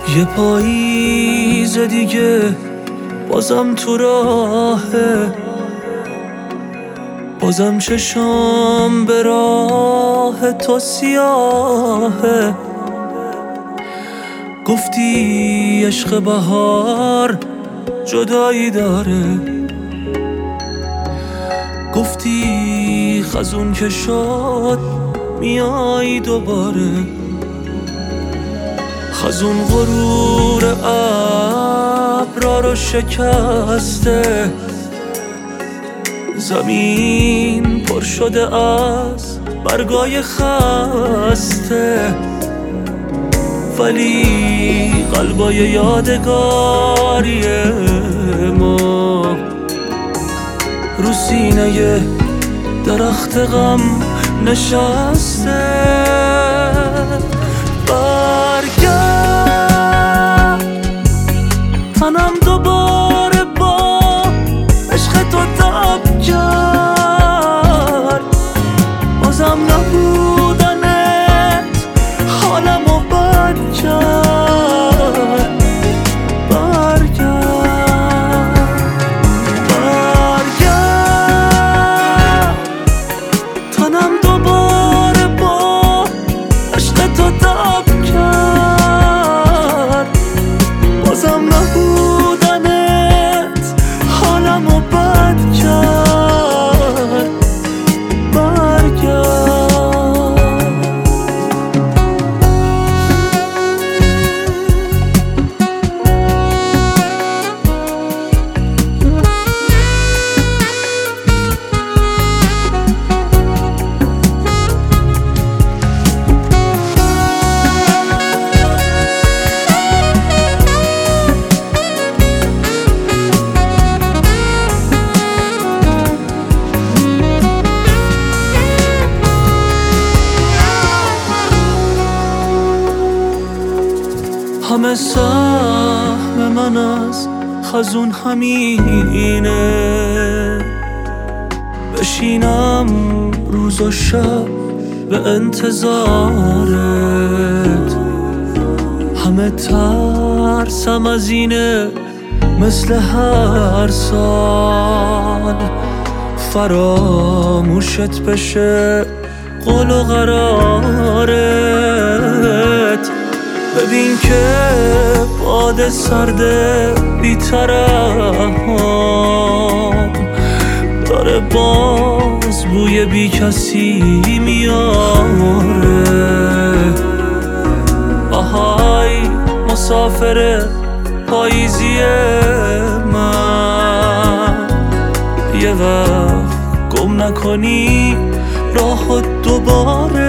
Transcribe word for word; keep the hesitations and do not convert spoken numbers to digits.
یه پاییز دیگه بازم تو راهه، بازم چشام به راه تو سیاهه. گفتی عشق بهار جدایی داره، گفتی خزون که شد میای دوباره. خزون غرور ابرا رو شکسته، زمین پر شده از برگای خسته، ولی قلبای یادگاری ما رو سینه درخت غم نشسته. برگرد تنم دوباره با عشق تو تب کرد، بازم نبودنت حالمو بد کرد. برگرد برگرد تنم دوباره با عشق تو تب کرد، بازم نبودنت حالمو بد کرد. برگرد همه سهم من از خزون همینه، بشینم روز و شب به انتظارت. همه ترسم از اینه مثل هر سال فراموشت بشه قول و قرارت. ببین که باد سرده بی‌طرفم داره باز بوی بی کسی میاره. آهای مسافر پاییزی من، یه وقت گم نکنی راهت دوباره.